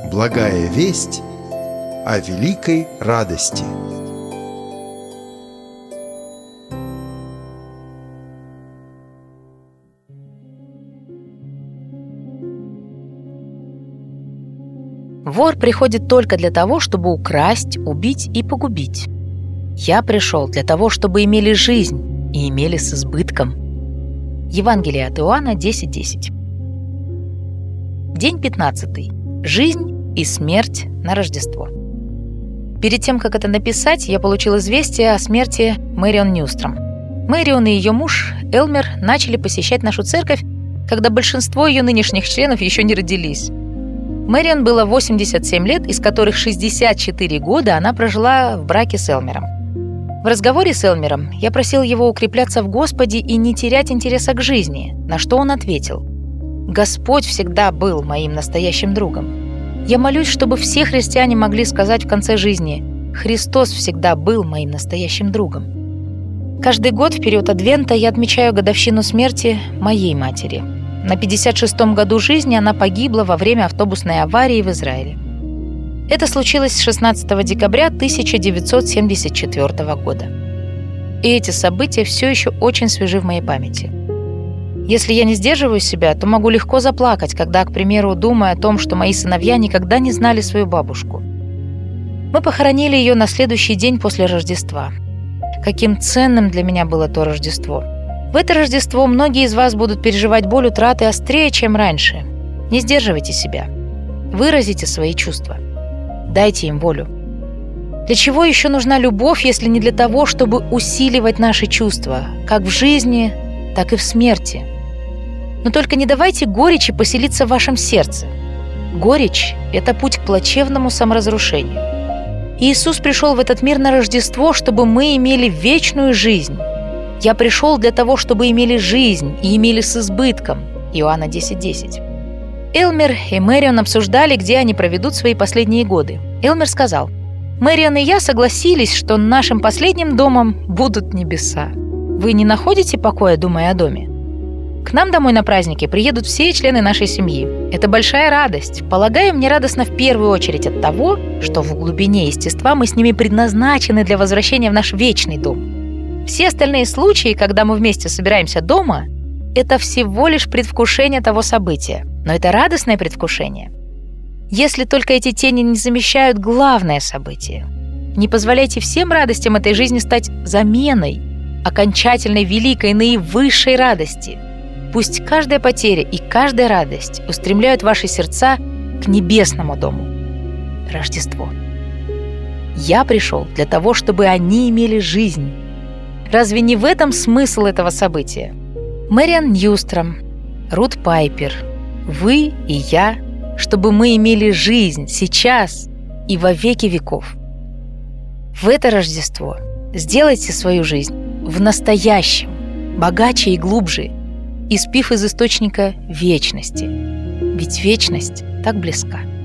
Благая весть о великой радости. Вор приходит только для того, чтобы украсть, убить и погубить. Я пришел для того, чтобы имели жизнь и имели с избытком. Евангелие от Иоанна 10:10. День 15. Жизнь и смерть на Рождество. Перед тем, как это написать, я получил известие о смерти Мэрион Ньюстром. Мэрион и ее муж Элмер начали посещать нашу церковь, когда большинство ее нынешних членов еще не родились. Мэрион было 87 лет, из которых 64 года она прожила в браке с Элмером. В разговоре с Элмером я просил его укрепляться в Господе и не терять интереса к жизни, на что он ответил: «Господь всегда был моим настоящим другом. Я молюсь, чтобы все христиане могли сказать в конце жизни: Христос всегда был моим настоящим другом». Каждый год в период Адвента я отмечаю годовщину смерти моей матери. На 56-м году жизни она погибла во время автобусной аварии в Израиле. Это случилось 16 декабря 1974 года. И эти события все еще очень свежи в моей памяти. Если я не сдерживаю себя, то могу легко заплакать, когда, к примеру, думаю о том, что мои сыновья никогда не знали свою бабушку. Мы похоронили ее на следующий день после Рождества. Каким ценным для меня было то Рождество. В это Рождество многие из вас будут переживать боль утраты острее, чем раньше. Не сдерживайте себя. Выразите свои чувства. Дайте им волю. Для чего еще нужна любовь, если не для того, чтобы усиливать наши чувства, как в жизни, так и в смерти? Но только не давайте горечи поселиться в вашем сердце. Горечь – это путь к плачевному саморазрушению. Иисус пришел в этот мир на Рождество, чтобы мы имели вечную жизнь. «Я пришел для того, чтобы имели жизнь и имели с избытком» Иоанна 10:10. Элмер и Мэрион обсуждали, где они проведут свои последние годы. Элмер сказал: «Мэрион и я согласились, что нашим последним домом будут небеса. Вы не находите покоя, думая о доме? К нам домой на праздники приедут все члены нашей семьи. Это большая радость. Полагаю, мне радостно в первую очередь от того, что в глубине естества мы с ними предназначены для возвращения в наш вечный дом. Все остальные случаи, когда мы вместе собираемся дома, это всего лишь предвкушение того события. Но это радостное предвкушение. Если только эти тени не замещают главное событие. Не позволяйте всем радостям этой жизни стать заменой окончательной, великой, наивысшей радости. Пусть каждая потеря и каждая радость устремляют ваши сердца к небесному дому. Рождество. Я пришел для того, чтобы они имели жизнь. Разве не в этом смысл этого события? Мэрион Ньюстром, Рут Пайпер, вы и я, чтобы мы имели жизнь сейчас и во веки веков. В это Рождество сделайте свою жизнь в настоящем, богаче и глубже, испив из источника вечности. Ведь вечность так близка.